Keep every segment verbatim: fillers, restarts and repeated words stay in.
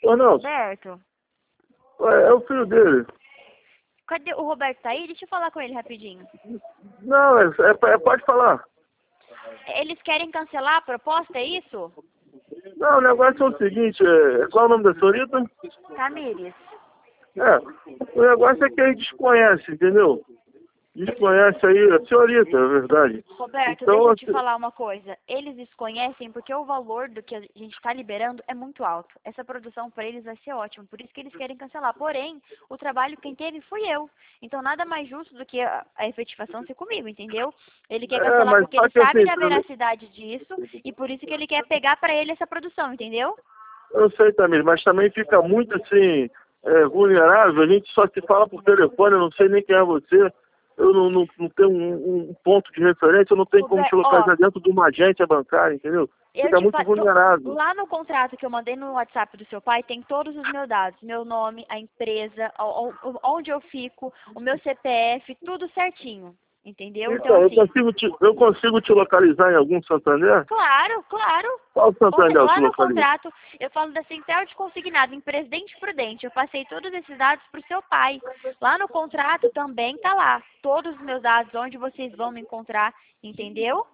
Ô, não, Roberto, é é o filho dele. cadê o Roberto? Tá aí? Deixa eu falar com ele rapidinho. Não, é, é, é- pode falar. Eles querem cancelar a proposta, é isso? Não, o negócio é o seguinte, é, qual é o nome da senhorita? Tamires. É, o negócio é que a gente desconhece, entendeu? Desconhece aí a senhorita, é verdade. Roberto, Então, deixa eu te assim, falar uma coisa. Eles desconhecem porque o valor do que a gente está liberando é muito alto. Essa produção para eles vai ser ótima, por isso que eles querem cancelar. Porém, o trabalho quem teve fui eu. Então, nada mais justo do que a, a efetivação ser comigo, entendeu? Ele quer é, cancelar mas porque só ele que sabe assim, da veracidade disso e por isso que ele quer pegar para ele essa produção, entendeu? eu sei também, mas também fica muito assim, é, vulnerável, a gente só se fala por telefone, eu não sei nem quem é você, eu não, não, não tenho um, um ponto de referência, eu não tenho como te Roberto, ó, localizar dentro de uma agência bancária, entendeu? eu Fica te muito fa... to- vulnerável. lá no contrato que eu mandei no WhatsApp do seu pai, tem todos os meus dados, meu nome, a empresa, o- o- onde eu fico, o meu C P F, tudo certinho, entendeu? Então, Então, eu assim, consigo te, eu consigo te localizar em algum Santander? claro, claro. Qual Conte- Santander eu Lá te no localizo? contrato, eu falo da Central de Consignado, em Presidente Prudente. Eu passei todos esses dados para o seu pai. Lá no contrato também tá lá. Todos os meus dados, onde vocês vão me encontrar, entendeu?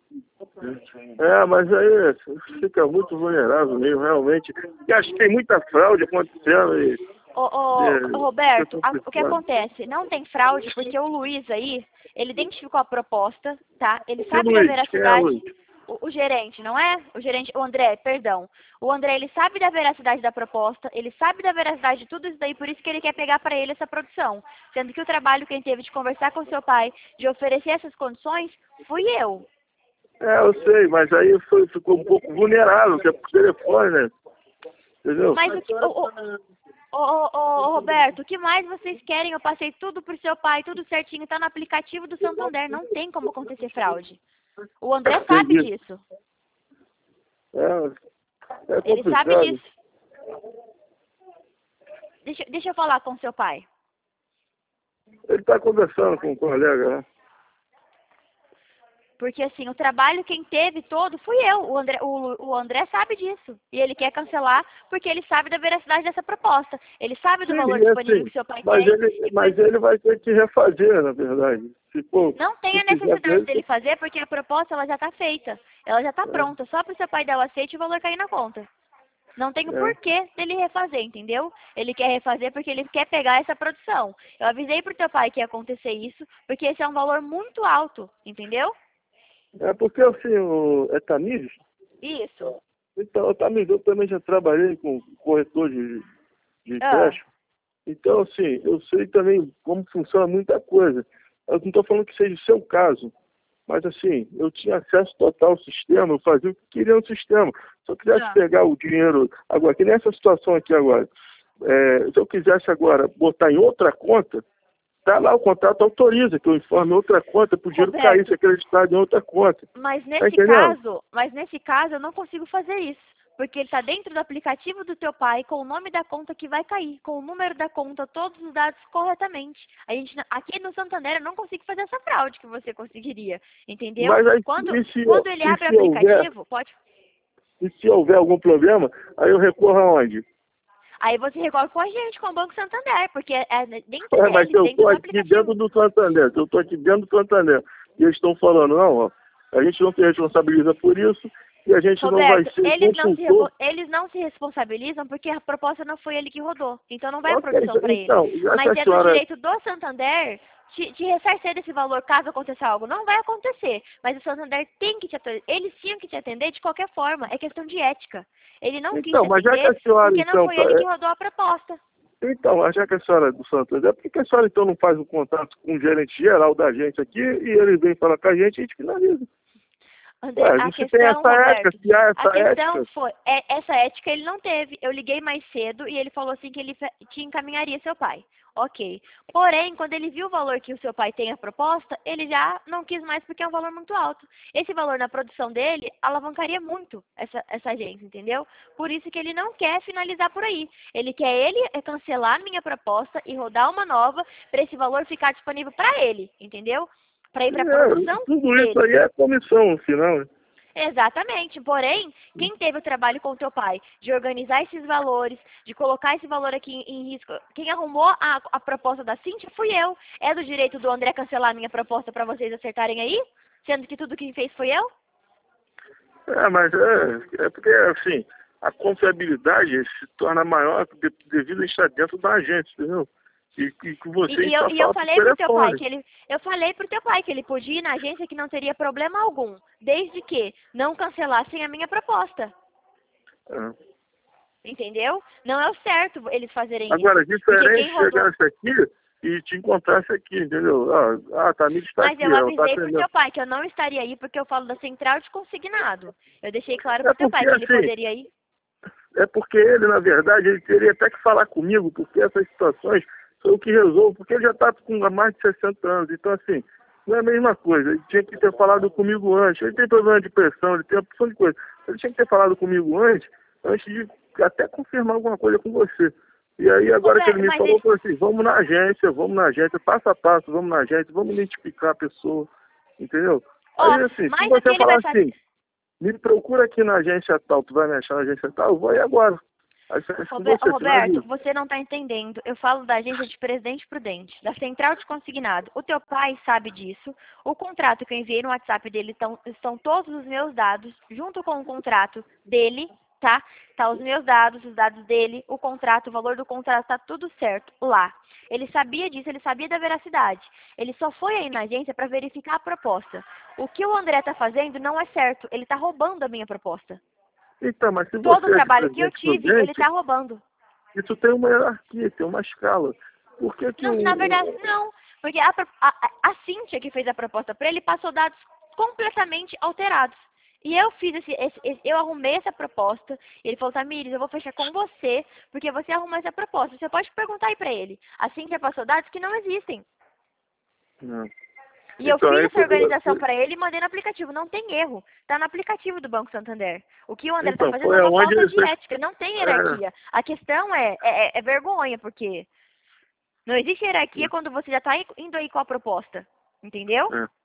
É, mas aí fica muito vulnerável mesmo, realmente. E acho que tem muita fraude acontecendo e Ô, ô, é, Roberto, fica a- o que complicado. acontece? Não tem fraude porque o Luiz aí, ele identificou a proposta, tá? Ele E sabe da Luiz, quem é veracidade. Luiz? O, o gerente, não é? O gerente, o André, perdão. O André, ele sabe da veracidade da proposta, ele sabe da veracidade de tudo isso daí, por isso que ele quer pegar para ele essa produção. Sendo que o trabalho que ele teve de conversar com seu pai, de oferecer essas condições, fui eu. É, eu sei, mas aí foi, ficou um pouco vulnerável, que é por telefone, né? Entendeu? Mas o que. O, o, Ô, ô, ô, Roberto, o que mais vocês querem? Eu passei tudo pro seu pai, tudo certinho, tá no aplicativo do Santander, não tem como acontecer fraude. O André sabe Entendi. disso. É, é Ele sabe complicado. disso. Deixa, deixa eu falar com seu pai. Ele está conversando com um colega, né? Porque assim, o trabalho quem teve todo fui eu. O André, o, o André sabe disso. E ele quer cancelar porque ele sabe da veracidade dessa proposta. Ele sabe do Sim, valor e disponível assim, que seu pai mas tem. ele, E por mas isso ele vai ter que refazer, na verdade. Se for, não tem se a quiser necessidade mesmo, dele fazer porque a proposta ela já está feita. Ela já está pronta. Só para o seu pai dar o aceite e o valor cair na conta. Não tem o é, porquê dele refazer, entendeu? Ele quer refazer porque ele quer pegar essa produção. Eu avisei pro teu pai que ia acontecer isso, porque esse é um valor muito alto, entendeu? é, é porque assim, o, é Tamires? Isso. Então, Tamires, eu também já trabalhei com corretor de, de Ah, empréstimo. Então, assim, eu sei também como funciona muita coisa. Eu não estou falando que seja o seu caso, mas assim, eu tinha acesso total ao sistema, eu fazia o que queria no sistema. Se eu quisesse ah. pegar o dinheiro, agora, que nessa situação aqui agora, é, se eu quisesse agora botar em outra conta, tá lá, o contrato autoriza que eu informe outra conta para o dinheiro cair, Roberto, ser acreditado em outra conta. mas Tá nesse entendendo? caso, mas nesse caso eu não consigo fazer isso. Porque ele está dentro do aplicativo do teu pai com o nome da conta que vai cair, com o número da conta, todos os dados corretamente. A gente, não- aqui no Santander eu não consigo fazer essa fraude que você conseguiria, entendeu? Mas aí, Quando, e se, quando ele e abre o se houver, aplicativo, pode. e se houver algum problema, aí eu recorro aonde? Aí você recorre com a gente, com o Banco Santander, porque é é dentro É, mas se deles, eu dentro estou do aqui dentro aplicativo. do Santander, se eu estou aqui dentro do Santander, e eles estão falando, não, ó, a gente não se responsabiliza por isso e a gente não vai Roberto, ser eles não, se, repo- consultor. eles não se responsabilizam porque a proposta não foi ele que rodou. Então não vai a Ok, produção para ele. então, já que Mas a é do senhora... direito do Santander te, te ressarcir desse valor caso aconteça algo. Não vai acontecer. Mas o Santander tem que te atender. Eles tinham que te atender de qualquer forma. É questão de ética. Ele não quis Então, te mas já que atender a senhora, porque não então, foi tá, ele que é, rodou a proposta. então, mas já que a senhora é do Santander, por que a senhora então não faz um contato com o gerente geral da agência aqui e eles vêm falar com a gente e a gente finaliza? André, Ué, a a gente tem questão, essa ética, Roberto, se há a essa questão ética, foi, é, essa ética ele não teve. Eu liguei mais cedo e ele falou assim que ele fe- te encaminharia seu pai. Ok. Porém, quando ele viu o valor que o seu pai tem a proposta, ele já não quis mais porque é um valor muito alto. Esse valor na produção dele alavancaria muito essa, essa agência, entendeu? Por isso que ele não quer finalizar por aí. Ele quer ele é cancelar a minha proposta e rodar uma nova para esse valor ficar disponível para ele, entendeu? Para ir para a é, produção tudo isso dele. aí é comissão no final, né? Exatamente. Porém, quem teve o trabalho com o teu pai de organizar esses valores, de colocar esse valor aqui em, em risco, quem arrumou a, a proposta da Cíntia fui eu. É do direito do André cancelar a minha proposta para vocês acertarem aí? Sendo que tudo quem fez foi eu? É, mas é, é porque, assim, a confiabilidade se torna maior de- devido a estar dentro da agência, entendeu? E que você E, e eu, só e eu fala por falei pro teu pai telefone. que ele, eu falei pro teu pai que ele podia ir na agência que não teria problema algum, desde que não cancelassem a minha proposta. É. Entendeu? Não é o certo eles fazerem Agora, isso. Porque diferente quem rodou. chegasse aqui e te encontrasse aqui, entendeu? Ah, a Tamir está Mas aqui, eu ela está avisei pro atendendo. teu pai que eu não estaria aí porque eu falo da central de consignado. Eu deixei claro É pro teu porque, pai que ele assim, poderia ir. é porque ele, na verdade, ele teria até que falar comigo, porque essas situações sou eu que resolvo, porque ele já está com há mais de sessenta anos. Então, assim, não é a mesma coisa. Ele tinha que ter falado comigo antes. Ele tem problema de pressão, ele tem uma opção de coisa. Ele tinha que ter falado comigo antes, antes de até confirmar alguma coisa com você. E aí, agora que ele Roberto, me mas falou, ele... eu falei assim, vamos na agência, vamos na agência, passo a passo, vamos na agência, vamos identificar a pessoa, entendeu? Ó, Aí, assim, se mais do que você ele falar vai fazer... assim, me procura aqui na agência tal, tu vai me achar na agência tal, eu vou aí agora. Aí você, com Rober- você, Roberto, finaliza. você não está entendendo. Eu falo da agência de Presidente Prudente, da central de consignado. O teu pai sabe disso. O contrato que eu enviei no WhatsApp dele tão, estão todos os meus dados, junto com o contrato dele, tá? Tá os meus dados, os dados dele, o contrato, o valor do contrato, tá tudo certo lá. Ele sabia disso, ele sabia da veracidade. Ele só foi aí na agência para verificar a proposta. O que o André está fazendo não é certo. Ele está roubando a minha proposta. Então, mas se Todo o você é de trabalho que eu Presidente tive, ele Prudente, está roubando. isso tem uma hierarquia, tem uma escala. Por que que Não, na verdade, o... não. Porque a, pro- a, a a Cíntia que fez a proposta para ele passou dados completamente alterados. E eu fiz esse, esse, esse- eu arrumei essa proposta. E ele falou, Tamires, eu vou fechar com você, porque você arrumou essa proposta. Você pode perguntar aí para ele. A Cíntia passou dados que não existem. Não. E eu Então, fiz aí essa foi... organização para ele e mandei no aplicativo. Não tem erro. Está no aplicativo do Banco Santander. O que o André está Então, fazendo foi é uma aonde falta ele de fez... ética. Não tem É, hierarquia. A questão é, é, é vergonha, porque não existe hierarquia quando você já está indo aí com a proposta. Entendeu?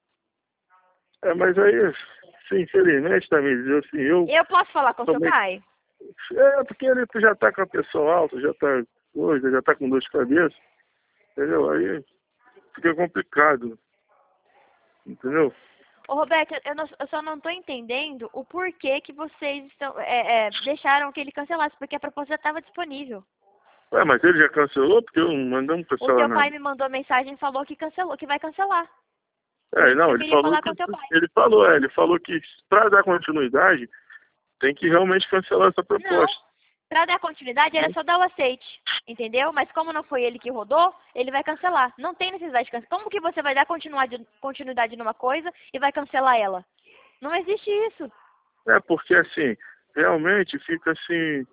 é. É, mas aí, sim, infelizmente, Tamires, eu, assim, eu... Eu posso falar com seu também... pai? É, porque ele já tá com a pressão alta, já tá coisa, já tá com dor de cabeça, entendeu? Aí fica complicado, entendeu? Ô, Roberto, eu, não- eu só não estou entendendo o porquê que vocês estão, é, é, deixaram que ele cancelasse, porque a proposta já estava disponível. Ué, mas ele já cancelou, porque eu mandamos O cancelar teu nada. pai me mandou mensagem e falou que cancelou, que vai cancelar. Por É, isso que não, eu ele queria falou falar que com o teu pai. ele falou, é, ele falou que para dar continuidade tem que realmente cancelar essa Não, proposta. para dar continuidade era só dar o aceite, entendeu? Mas como não foi ele que rodou, ele vai cancelar. Não tem necessidade de cancelar. Como que você vai dar continuidade, continuidade numa coisa e vai cancelar ela? Não existe isso. É, porque assim, realmente fica assim,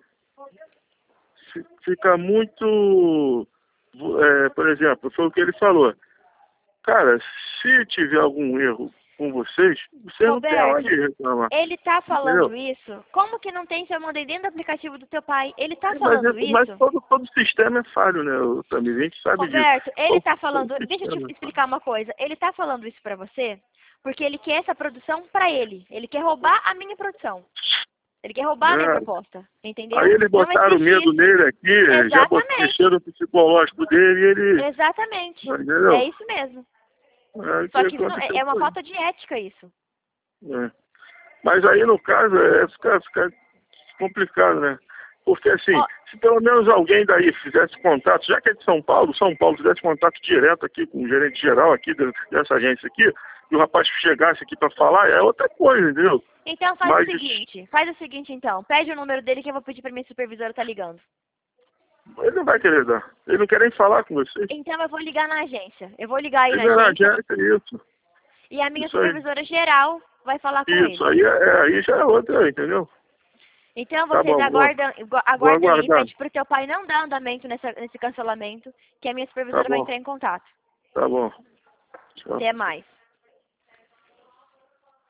fi- fica muito, é, por exemplo, foi o que ele falou. Cara, se tiver algum erro com vocês, vocês não têm Roberto, onde reclamar. ele tá falando Entendeu? isso? Como que não tem se eu mandei dentro do aplicativo do teu pai? Ele tá Sim, Mas, falando é- mas isso? todo, todo sistema é falho, né, Tamir? A gente sabe disso. Roberto, ele Todo, tá todo falando... Deixa eu sistema te é falho. explicar uma coisa. Ele tá falando isso pra você porque ele quer essa produção pra ele. Ele quer roubar a minha produção. Ele quer roubar a minha É. proposta. Entendeu? Aí eles Não botaram existe medo isso. nele aqui, já bot- Exatamente. mexeram no psicológico dele e ele... Exatamente. Entendeu? É isso mesmo. É, Só que que não- aconteceu é uma foi. falta de ética isso. É. Mas aí, no caso, é ficar, ficar complicado, né? Porque, assim, Ó, se pelo menos alguém daí fizesse contato, já que é de São Paulo, São Paulo fizesse contato direto aqui com o gerente geral aqui de- dessa agência aqui, e o rapaz chegasse aqui para falar, é outra coisa, entendeu? então faz Mas o seguinte. Faz o seguinte, então. Pede o número dele que eu vou pedir pra minha supervisora tá ligando. ele não vai querer dar. Ele não quer nem falar com você. Então eu vou ligar na agência. Eu vou ligar aí Ele na é na agência agência, isso. e a minha Isso aí. supervisora geral vai falar com Isso, ele. aí, é, é- aí já é outra, entendeu? Então Tá vocês bom, vou, aguardam, vou aguardem aí, aguardar. pede pro teu pai não dar andamento nessa, nesse cancelamento, que a minha Tá supervisora vai bom, entrar em contato. tá bom. Tchau. Até mais.